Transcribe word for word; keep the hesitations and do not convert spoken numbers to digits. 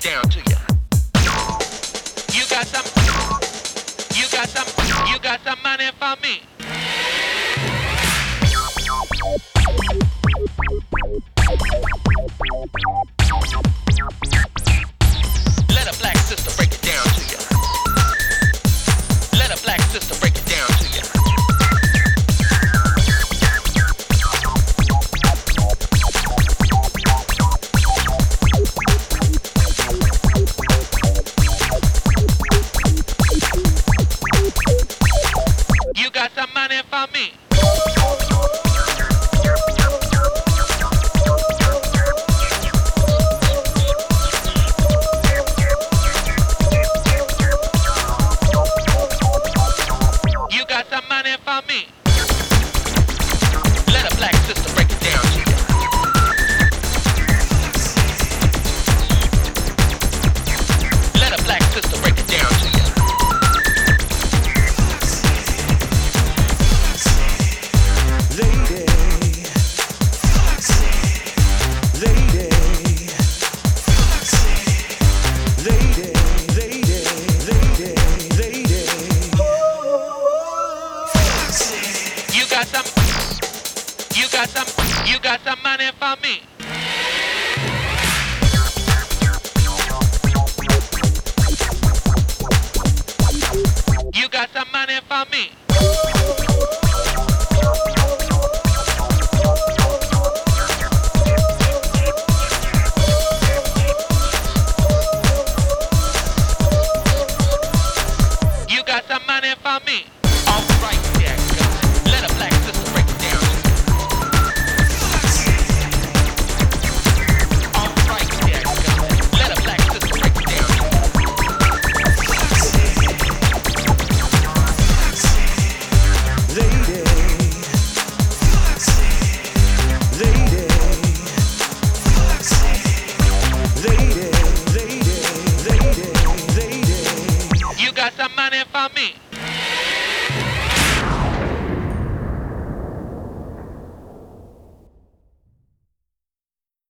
down to you. You got some, you got some, you got some money for me. Let a black sister break it down to you. Let a black sister break it down to you. You got some money for me. You got some money for me. Let a black sister break it down to you. Let a black sister break it down to you. Lady, lady, lady, lady, lady, lady. You got some, you got some, you got some money for me. You got some money for me. You got some money for me. All right.